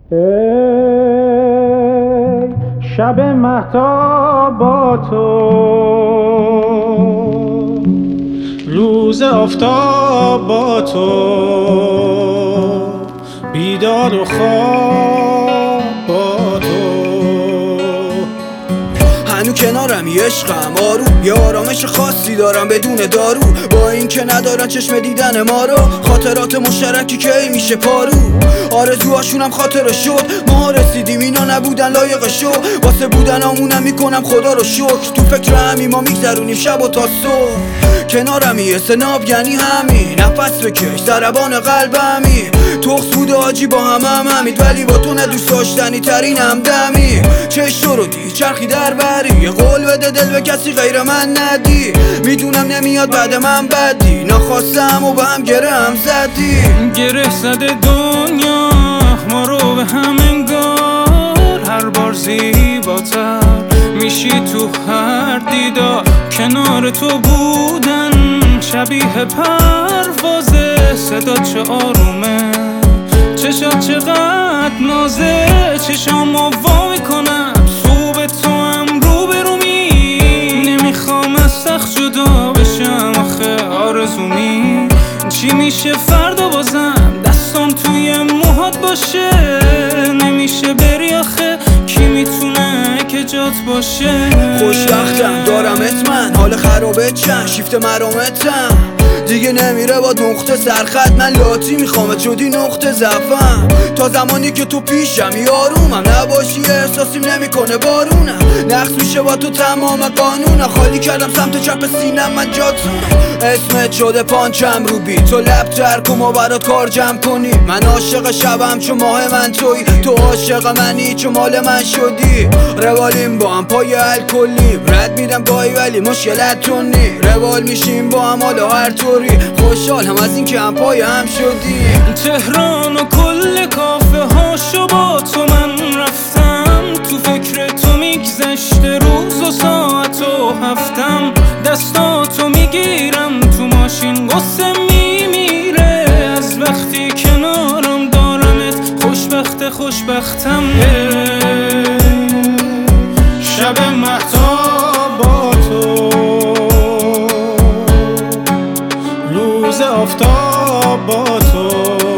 ای شب مهتاب با تو، روز آفتاب با تو، بیدار و خواب با تو. هنو کنارمی عشقم آروم، یه آرامش خاصی دارم بدون دارو. با این که ندارن چشم دیدن ما رو، خاطرات مشترکی که میشه پارو. آرزوهاشونم خاطره شد، ما رسیدیم اینا نبودن لایق شو. واسه بودن آمونم میکنم خدا رو شکر، تو فکر همین ما میگذرونیم شب و تا صبح. کنارمی سناب یعنی همین، نفس بکش ضربان قلبمی. تخص بوده آجی با همید، ولی با تو ندوست داشتنی ترین همدمی. چشم رو دی چرخی در بری، یه قول بده دل به کسی غیر من ندی. میدونم نمیاد بعد من بدی، نخواستم و به هم گره هم زدی. گره زده دنیا ما رو به هم انگار، هر بار زیباتر میشی تو هر دیدار. کنار تو بودن شبیه پروازه، صدا چه آرومه، چشات چقدر نازه. چشامو وا میکنم صبح تو هم روبرومی، نمیخوام از سخت جدا بشم آخه آرزومی. چی میشه فردا بازم دستم توی موهات باشه، نمیشه بری آخه کی میتونه که جات باشه. خوشبختم دارمت من، حال خرابت چند شیفت مرامتم. دیگه نمیره با نقطه سرخط، من لاتی میخوامت شدی نقطه ضعفم. تا زمانی که تو پیشم یارومم نباشی احساسیم نمیکنه بارونم. نقص میشه با تو تمام قانونم، خالی کردم سمت چپ سینم من جاتونم. اسمت شده پانچم رو بی تو، لب ترک و ما برات کار جمع کنی. من عاشق شبم چون ماه من توی، تو عاشق منی چون مال من شدی. روالیم با هم پای الکلی، رد میدم گاهی ولی مشکلت تو نی. روال میشیم با هم حالا هر طوری، خوشحال هم از این که هم پای هم شدیم. تهران و کل کافه هاشو با تو من رفتم، تو فکر تو میگذشته روز و ساعت و هفتم. دستاتو میگیرم تو ماشین قصه میمیره، از وقتی کنارم دارمت خوشبختم. شب مهتاب با تو، روز آفتاب با تو،